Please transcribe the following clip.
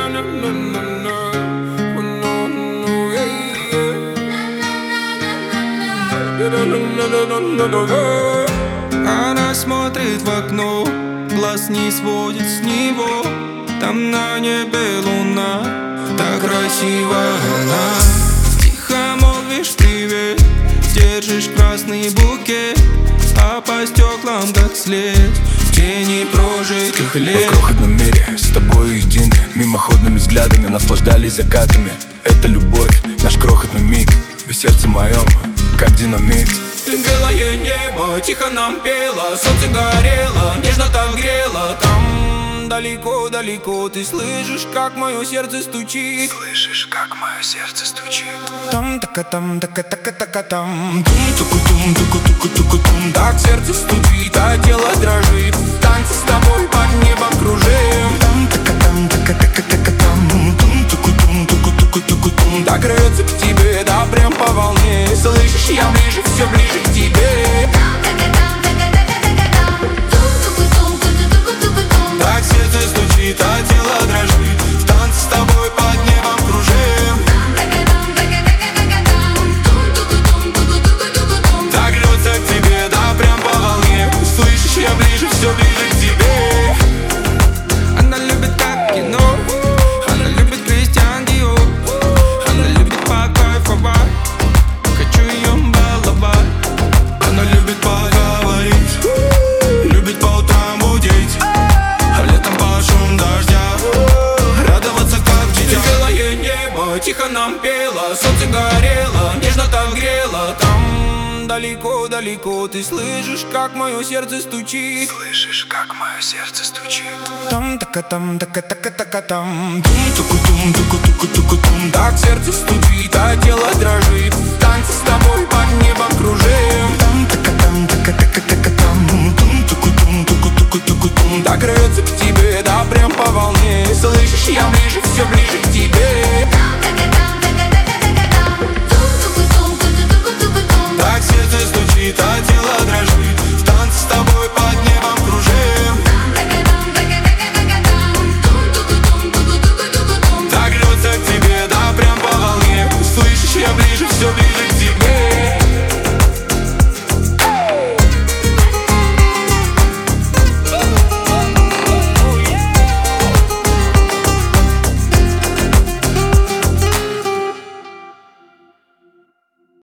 Она смотрит в окно, глаз не сводит с него. Там на небе луна, так красиво она. Тихо молвишь привет, держишь красный букет, а по стеклам как след в тени прожитых лет. В крохотном мире с тобой едины, мимоходными взглядами наслаждались закатами. Это любовь, наш крохотный миг, в сердце моем, как динамит. Белое небо тихо нам пело, солнце горело, нежно так грело. Там далеко-далеко ты слышишь, как мое сердце стучит. Слышишь, как мое сердце стучит. Там така-там, така-така-така-там, тум-туку-тум-туку-туку-туку-тум. Так сердце стучит, а тело дрожит. Танцы с тобой под небом кружим. Там така-там, така-така-така-там, тум-туку-тум-туку-туку-туку-тум. Так рвется к тебе, да прям по волне. Слышишь, я ближе, все ближе к тебе. Так сердце стучит, а тело дрожит. В танце с тобой под небом кружим. Так рвется к тебе, да прям по волне. Слышишь, я ближе, все ближе к тебе. Она любит как кино, она любит Кристиан Диор. Она любит покайфовать, хочу ее баловать. Она любит поговорить, любит по утрам будить, а летом под шум дождя радоваться как дитя. Белое небо тихо нам пело, солнце горело, нежно так грело. Там далеко-далеко ты слышишь, как мое сердце стучит. Слышишь, как мое сердце стучит. Там така-там, така-така-така-там, тум-туку-тум-туку-туку-туку-тум. Так сердце стучит, а тело дрожит. Танцы с тобой под небом кружим. Там така-там, така-така-така-там, тум-туку-тум-туку-туку-туку-тум. Так рвется к тебе, да прям по волне. Слышишь, я ближе, все ближе к тебе.